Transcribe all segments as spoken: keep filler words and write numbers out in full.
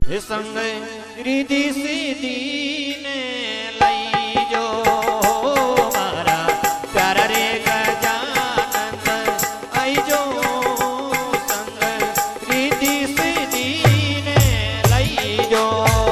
संग रिधि सीधी ने लई जो मारा प्यारा रे गजानंद आई जो संग रिधि सीधी ने लई जो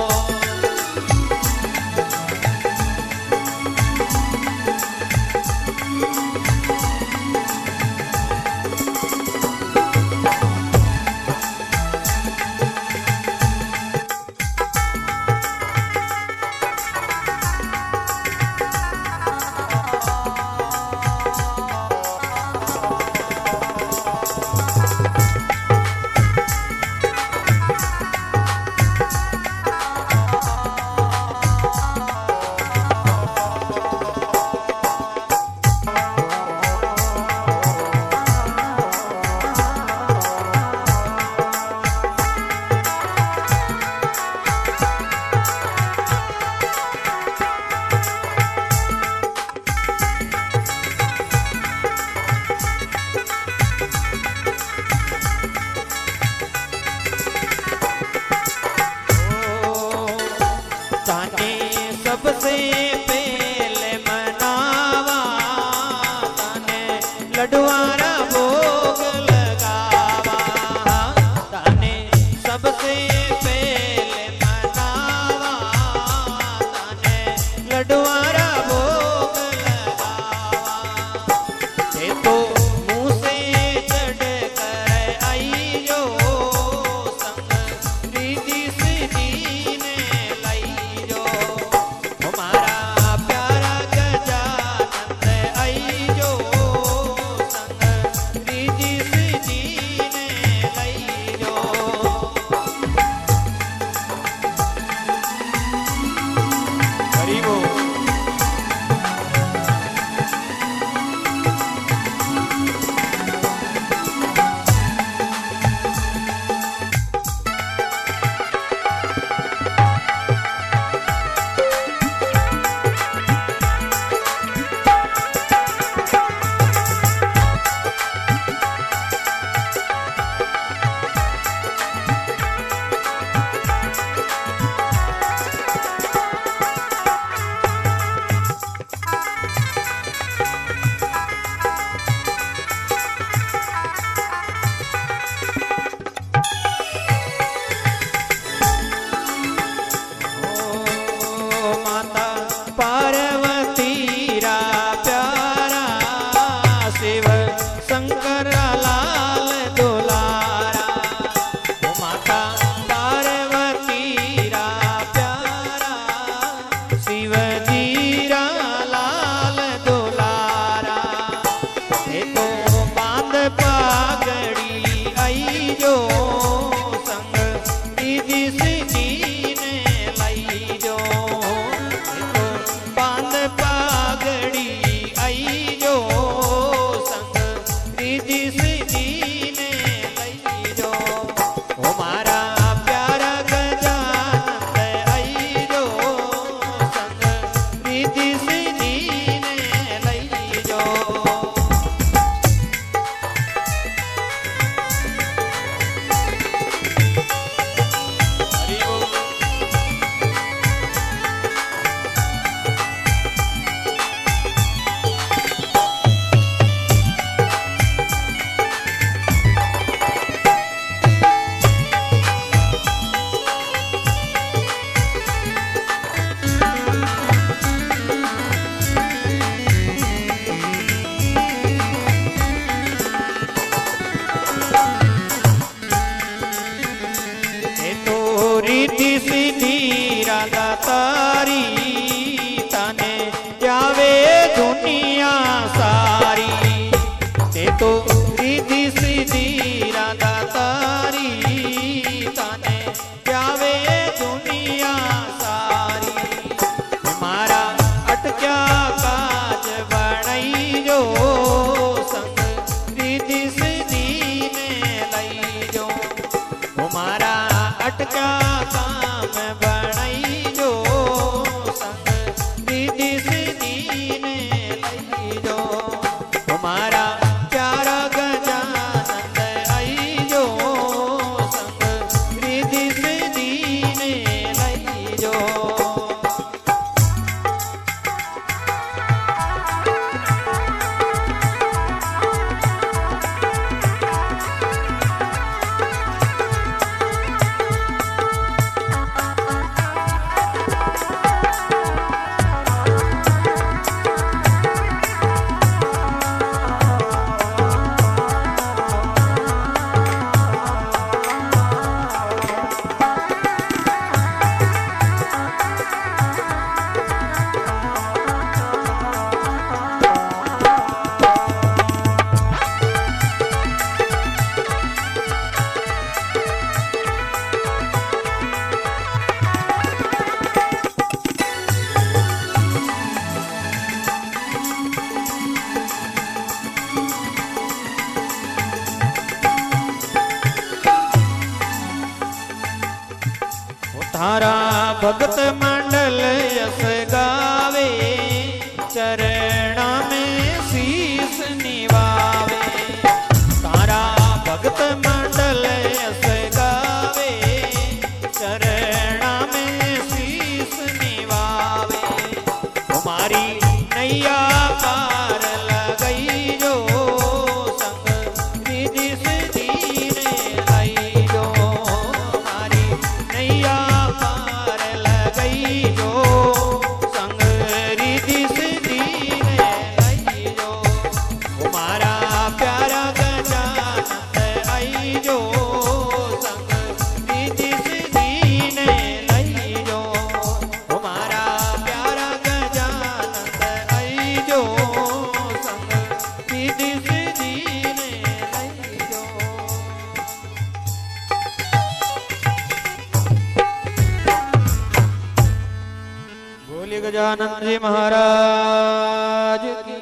सबसे पहले मनावा ताने लडवारा भोग लगावा ताने सबसे पहले मनावा ताने लडवारा भोग लगावा ये तो मुँह से चढ़ कर आई जो संग रिधि सीधी ने लाई जो रिधि सीधी राधा तारी तने जावे दुनिया सारी ते तो रिधि सीधी राधा तारी तने जावे दुनिया सारी मारा अटक्या काज बनाई जो संग रिधि सीधी ने लई जो मारा अटका काम बनाई जो तारा भगत मंडल यस गावे चरणा में शीस निवावे। तारा भगत मंडल यस गावे चरणा में शीस निवावे। तुम्हारी नैया पार लगई जो संग रिधि सिद्धि ने लाई जो। हमारी नैया पार लगई जो संग रिधि सिद्धि ने लाई जो। तुम्हारा प्यारा गजानंद आई जो संग रिधि सिद्धि ने लाई जो। तुम्हारा प्यारा गजानंद आई जो संग रिधि सिद्धि ने लाई जो। बोले गजानंद जी महाराज की।